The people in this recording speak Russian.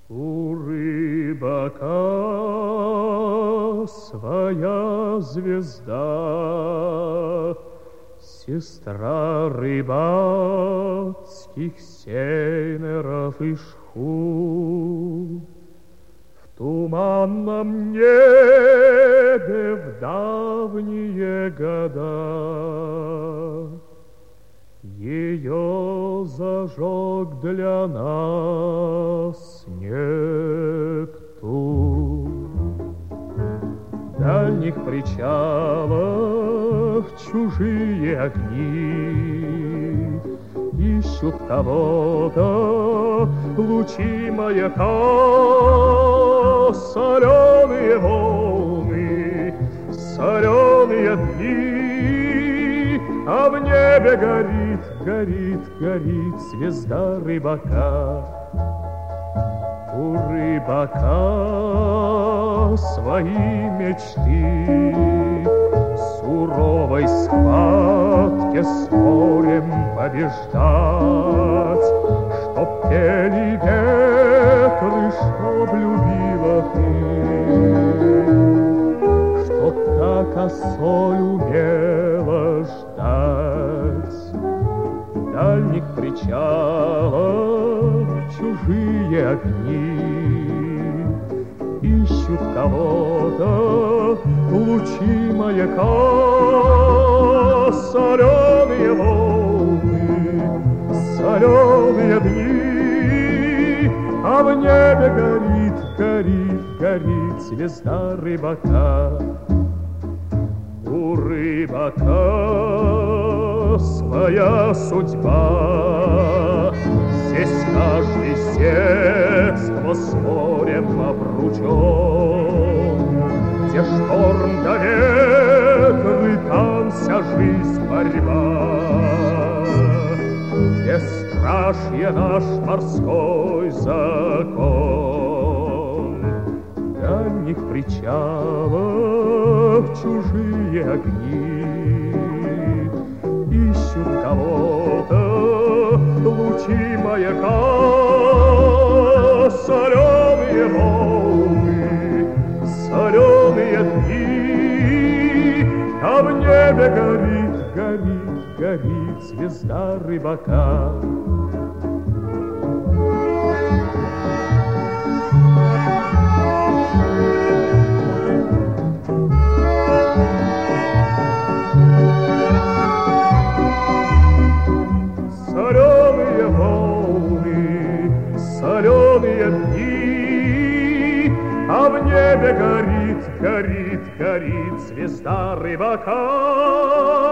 У рыбака своя звезда, сестра рыбацких сейнеров и шхун. В туманном небе в давние года ее зажег для нас Нептун. В дальних причалах чужие огни ищут кого-то, лучи маяка, соленые волны, соленые дни, а в небе горит, горит, горит звезда рыбака. У рыбака свои мечты, в суровой схватке с морем побеждать, чтоб пели ветры, чтоб любила ты, чтоб как осой умела ждать. В дальних причалах чужие огни ищут кого-то, лучи маяка, соленые волны, соленые дни, а в небе горит, горит, горит звезда рыбака. У рыбака своя судьба, здесь каждый детство с морем обручен, где шторм да ветры, там вся жизнь борьба, где страшье наш морской закон. В дальних причалах чужие огни ищут кого-то, лучи маяка, соленые волны, соленые дни, а в небе горит, горит, горит звезда рыбака. Соленые волны, соленые дни, а в небе горит, горит, горит звезда рыбака.